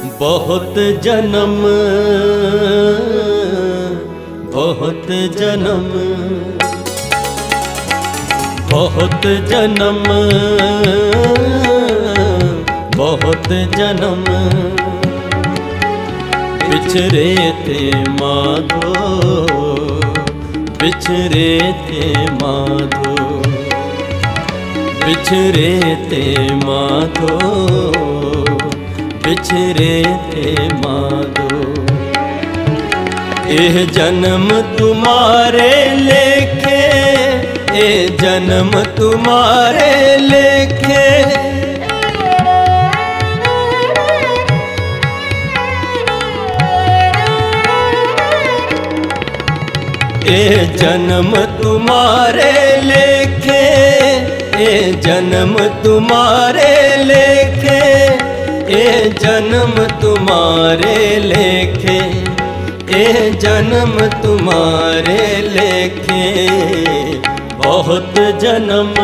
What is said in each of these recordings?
बहुत जन्म बहुत जन्म बहुत जन्म बहुत जन्म बिछड़े थे माधो बिछड़े थे माधो बिछड़े थे माधो बिछड़े थे माधो। एह जन्म तुम्हारे लेखे ए जन्म तुम्हारे लेखे ए जन्म तुम्हारे लेखे ए जन्म तुम्हारे लेखे ए जन्म तुम्हारे लेखे ए जन्म तुम्हारे लेखे। बहुत जन्म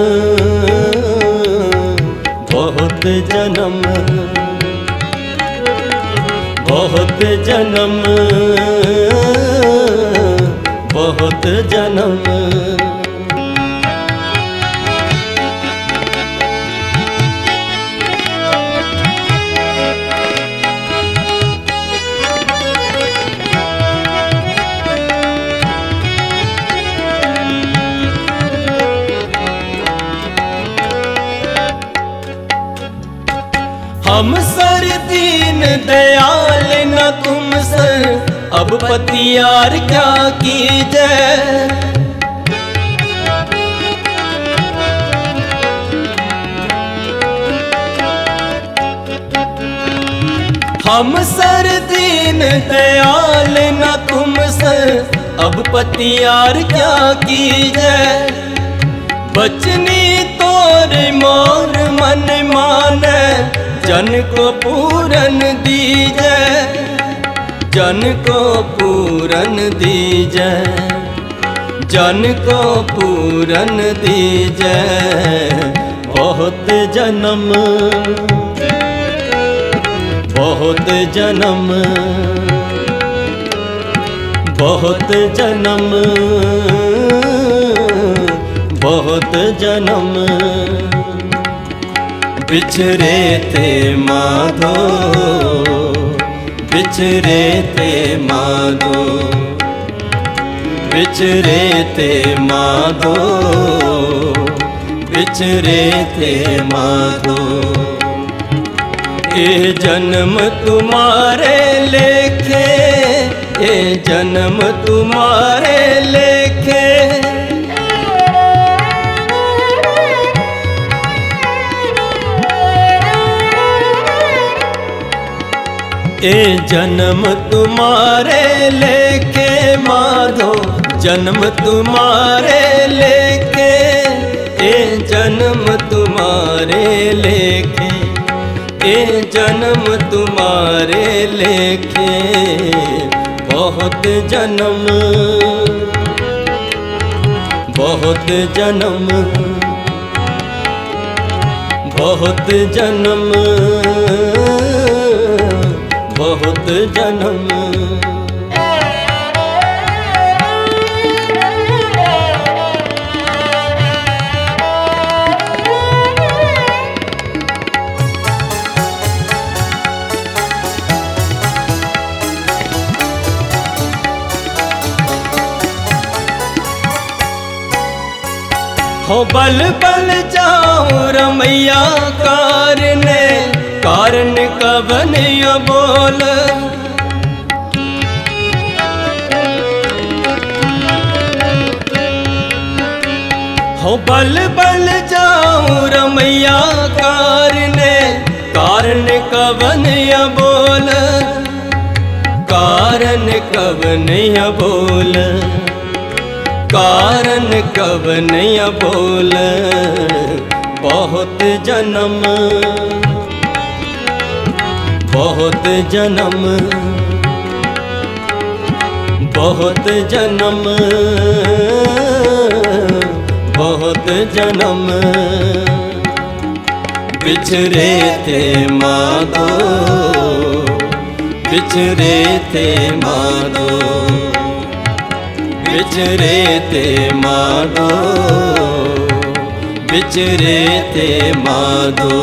बहुत जन्म बहुत जन्म बहुत जन्म। हम सर दीन दयाल न तुम सर अब पतियार क्या कीजे। हम सर दीन दयाल न तुम सर अब पतियार क्या कीजे। बचनी तोर मोर मन माने जन को पूरन दीजे जन को पूरन दीजे जन को पूरन दीजे। बहुत जन्म बहुत जन्म बहुत जन्म बहुत जन्म बिछड़े थे माधो बिछड़े थे माधो बिछड़े थे माधो बिछड़े थे माधो। ए जन्म तुम्हारे लेखे ए जन्म तुम्हारे लेखे ए जन्म तुम्हारे लेके माधो जन्म तुम्हारे लेके ए जन्म तुम्हारे लेके ए जन्म तुम्हारे लेके। बहुत जन्म बहुत जन्म बहुत जन्म बहुत जन्म। हो बल बल जाऊं रमैया कारण कवन बोल। हो बल बल जाऊं रमैया कारण कवन बोल कारण कवन बोल कारण कवन बोल। बहुत जन्म बहुत जन्म बहुत जन्म बहुत जन्म बिछड़े थे माधो, बिछड़े थे माधो, बिछड़े थे माधो, बिछड़े थे माधो।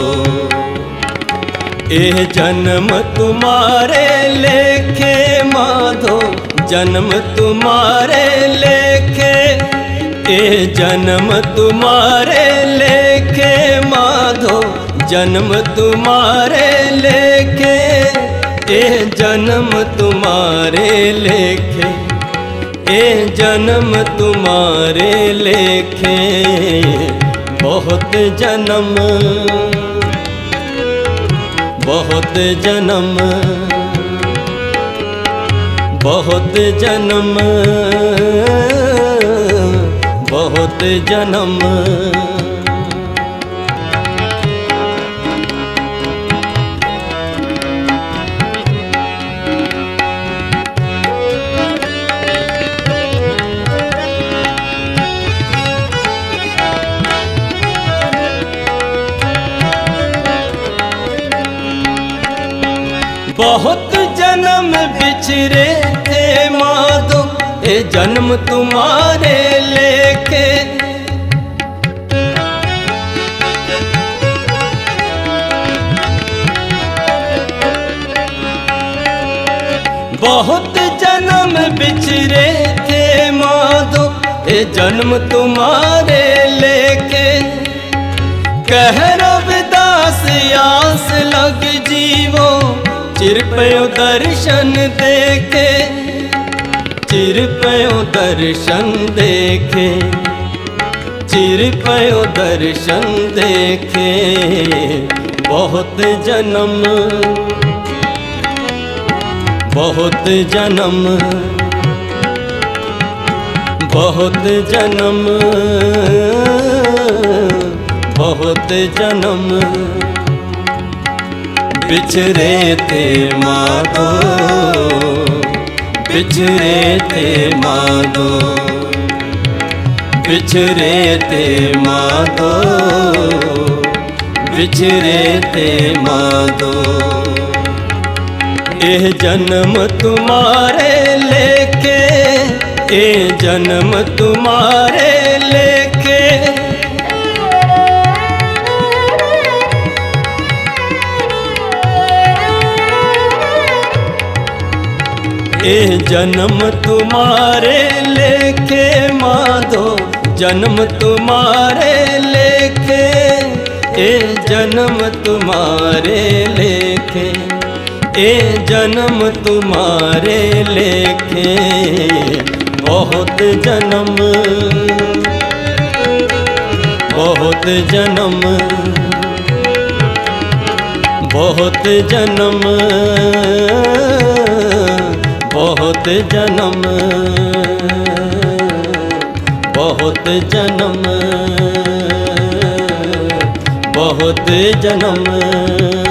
ए जन्म तुम्हारे लेखे माधो, जन्म तुम्हारे लेखे, ए जन्म तुम्हारे लेखे माधो, जन्म तुम्हारे लेखे, ए जन्म तुम्हारे लेखे, ए जन्म तुम्हारे लेखे। बहुत जन्म, बहुत जन्म, बहुत जन्म, बहुत जन्म। बहुत जन्म बिछड़े थे माधो, ए जन्म तुम्हारे लेके। बहुत जन्म बिछड़े थे माधो, ए जन्म तुम्हारे लेके। कह रविदास आस लग जीवो, चिर पयो दर्शन देखे, चिर पयो दर्शन देखे, चिर पयो दर्शन देखे। बहुत जन्म, बहुत जन्म, बहुत जन्म, बहुत जन्म। बिछड़े थे माधो, बिछड़े थे माधो, बिछड़े थे माधो, बिछड़े थे माधो। ए जन्म तुम्हारे लेके, ए जन्म तुम्हारे लेके। ए जन्म तुम्हारे लेखे माधो, जन्म तुम्हारे लेखे, ए जन्म तुम्हारे लेखे, ए जन्म तुम्हारे लेखे। बहुत जन्म, बहुत जन्म, बहुत जन्म, बहुत जन्म, बहुत जन्म, बहुत जन्म।